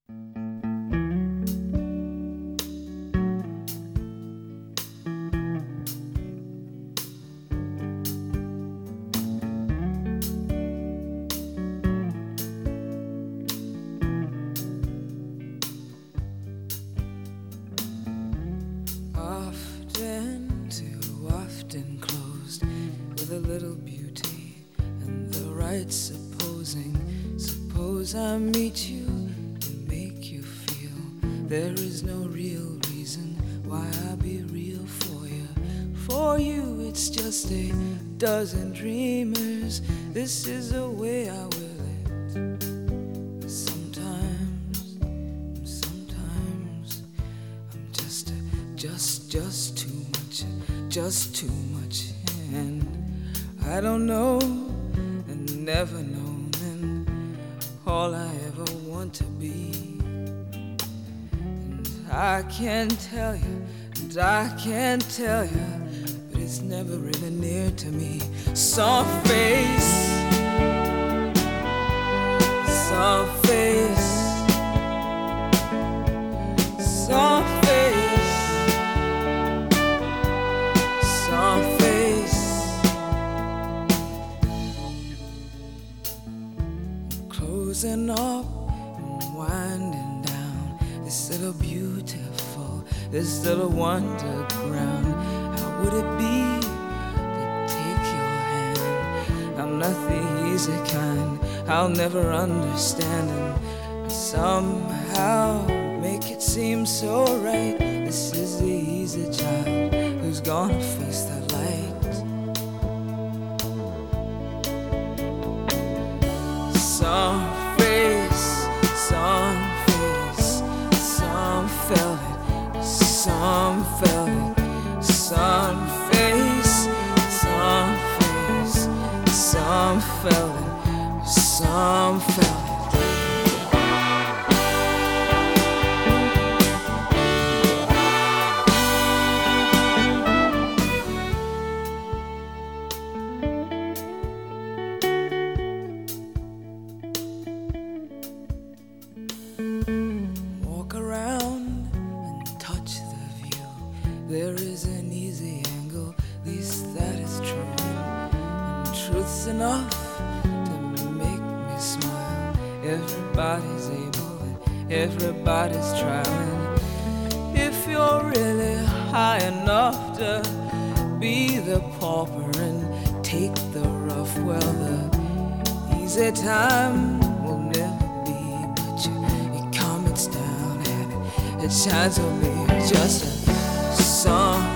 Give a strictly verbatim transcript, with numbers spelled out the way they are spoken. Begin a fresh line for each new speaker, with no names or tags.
Often, too often closed with a little beauty and the right supposing. Suppose I meet you and make you feel there is no real reason why I'll be real for you. For you, it's just a dozen dreamers. This is the way I will it. Sometimes, sometimes I'm just, just, just too much, just too much. And I don't know and never known and all I ever want to be. And I can't tell you, and I can't tell you, but it's never really near to me. Soft face, soft face, soft face, soft face. Closing up and winding down this little beautiful, this little underground. How would it be to take your hand? I'm not the easy kind, I'll never understand, and somehow make it seem so right. This is the easy child who's gonna face the light. Some face, some face, some felt it, some felt it. Some face, some face, some felt it, some felt it. Walk around and touch the view. There is an easy angle, at least that is true. And truth's enough to make me smile. Everybody's able and everybody's trying. If you're really high enough to be the pauper and take the rough, well, the easy time will never be. But you, it comes down and it shines on me just a song.